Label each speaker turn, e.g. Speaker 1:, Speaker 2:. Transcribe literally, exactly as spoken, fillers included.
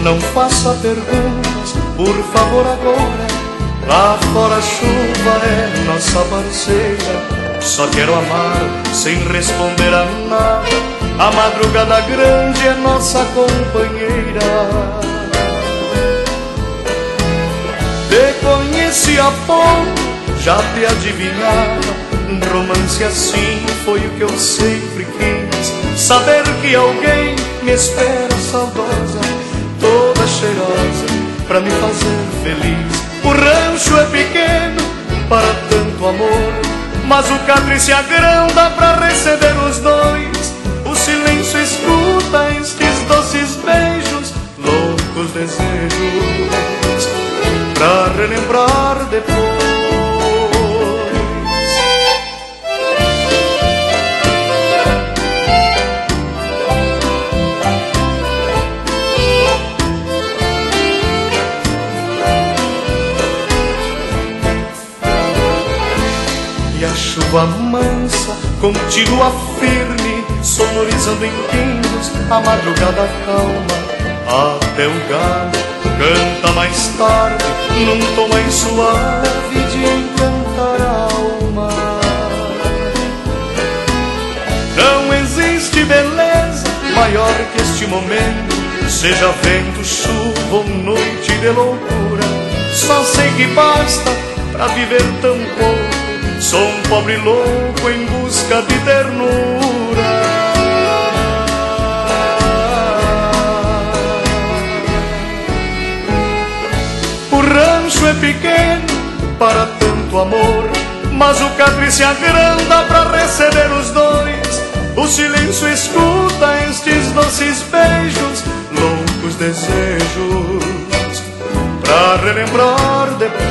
Speaker 1: Não faça perguntas, por favor, agora. Lá fora a chuva é nossa parceira. Só quero amar sem responder a nada. A madrugada grande é nossa companheira. Te conheci há pouco, já te adivinhava. Um romance assim foi o que eu sempre quis. Saber que alguém me espera saudosa, toda cheirosa, pra me fazer feliz. O rancho é pequeno para tanto amor, mas o catre se agranda pra receber os dois. O silêncio escuta estes doces beijos, loucos desejos, pra relembrar depois. E a chuva mansa continua firme, sonorizando em pinos a madrugada calma. Até o galo canta mais tarde, num tom mais suave de encantar a alma. Não existe beleza maior que este momento, seja vento, chuva ou noite de loucura. Só sei que basta pra viver tão pouco. Sou um pobre louco em busca de ternura. O rancho é pequeno para tanto amor, mas o catre se agranda pra receber os dois. O silêncio escuta estes doces beijos, loucos desejos, pra relembrar depois.